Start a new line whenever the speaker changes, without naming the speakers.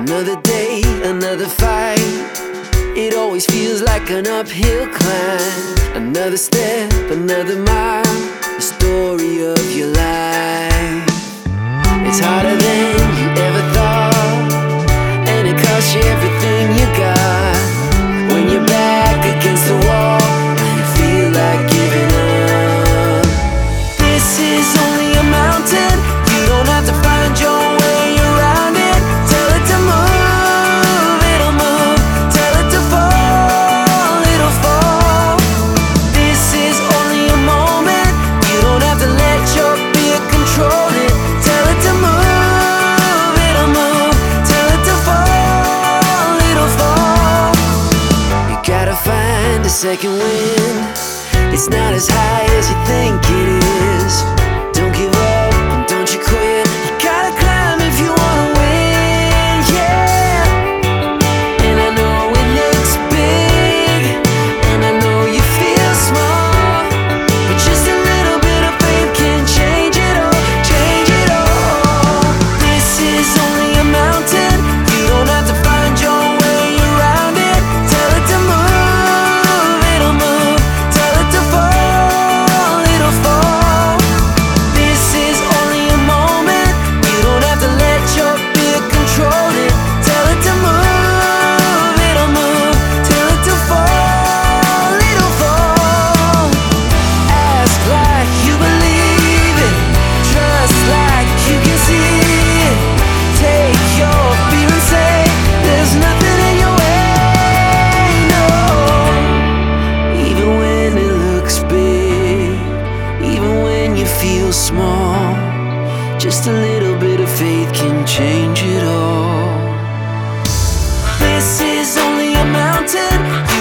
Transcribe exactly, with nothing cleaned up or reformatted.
Another day, another fight. It always feels like an uphill climb. Another step, another mile. The story of your life. It's harder than you ever thought, and it costs you everything you got. When you're back against the wall and you feel like giving up. This is only a mountain. You don't have to find your way around it. Tell it to move, it'll move. Tell it to fall, it'll fall. This is only a moment. You don't have to let your fear control it. Tell it to move, it'll move. Tell it to fall, it'll fall. You gotta find a second wind. It's not as high as you think it is. Don't give up and don't you quit. You gotta climb if you wanna win, yeah. And I know it looks big, and I know you feel small, but just a little bit of faith can change it all, change it all. This is only a mountain. You don't have to find your way around it. Tell it to move, it'll move. Tell it to fall, it'll fall. This is only a moment. You don't have to let your fear control it. Tell it to move, it'll move. Tell it to fall, it'll fall. Ask like you believe it. Trust like you can see it. Take your fear and say there's nothing in your way, no. Even when it looks big, even when you feel small, just a little bit of faith can change it all. This is only a mountain.